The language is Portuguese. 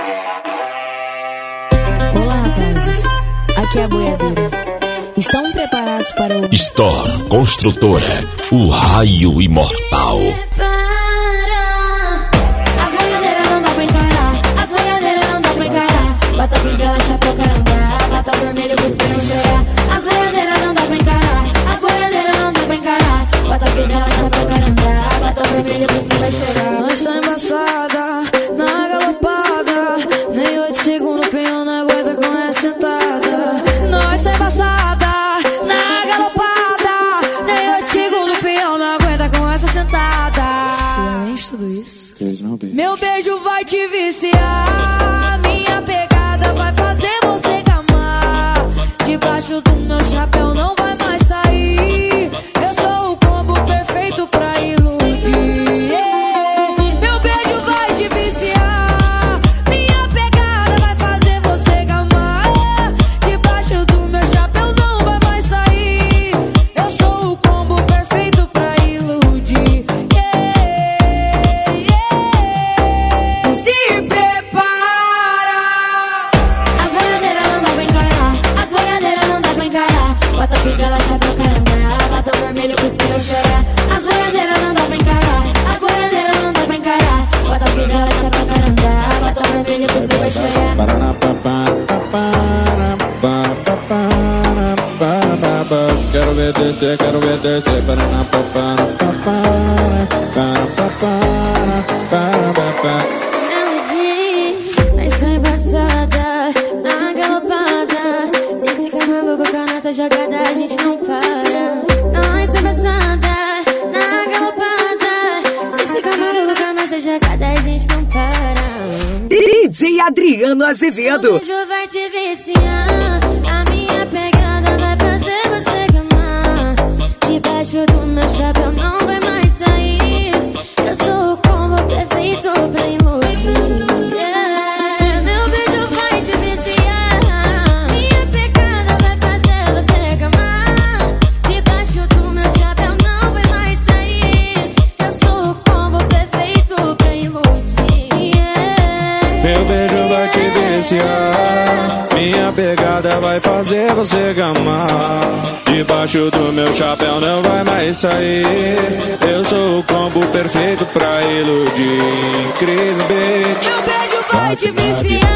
Olá, rapazes. Aqui é a boiadeira. Estão preparados para o... Store Construtora, o raio imortal. As boiadeiras não dá pra encarar. As boiadeiras não dá pra encarar. Bota fivela, chapéu, caranga. Bota vermelho, cuspirão, chorar. As boiadeiras não dá pra encarar. As boiadeiras não dá pra encarar. Bota fivela, chapéu, caranga. Bota vermelho, cuspirão, chorar. Nós tá embaçada, na galopada. Nem 8 segundos o peão não aguenta com essa sentada. Nós tá embaçada, na galopada. Nem 8 segundos o peão não aguenta com essa sentada. E além de tudo isso, meu beijo vai te viciar. Minha pegada vai fazer você gamar. Debaixo do meu chapéu não vai mais sair. Eu sou o combo perfeito pra iludir. Meu beijo vai te viciar. Minha pegada vai fazer você gamar. Debaixo do meu chapéu não vai mais sair. Eu sou o combo perfeito pra iludir. Se prepara. As boiadeiras não dá pra encarar. As boiadeiras não dá pra encarar. Bota fivela, chapéu, caranga. Bota o vermelho, cuspirão, chorar. As boiadeiras não dá pra encarar. As boiadeiras não dá pra encarar. Bota fivela, chapéu, caranga. Bota o vermelho, cuspirão, chorar. Quero ver descer, quero ver descer. Nós tá embaçada, na galopada. Se ficar maluco com a nossa jogada, a gente não para. Nós tá embaçada, na galopada. Se ficar maluco com a nossa jogada, a gente não para. DJ Adriano Azevedo. O beijo vai te viciar. A minha pegada vai fazer você gamar. Debaixo do meu chapéu não vai mais sair. Eu sou o combo perfeito pra iludir. Meu beijo vai te viciar. Minha pegada vai fazer você gamar. Debaixo do meu chapéu não vai mais sair. Eu sou o combo perfeito pra iludir. Meu beijo vai te viciar. Minha pegada vai fazer você gamar. Debaixo do meu chapéu não vai mais sair. Eu sou o combo perfeito pra iludir. Cris Beat. Meu beijo vai te viciar.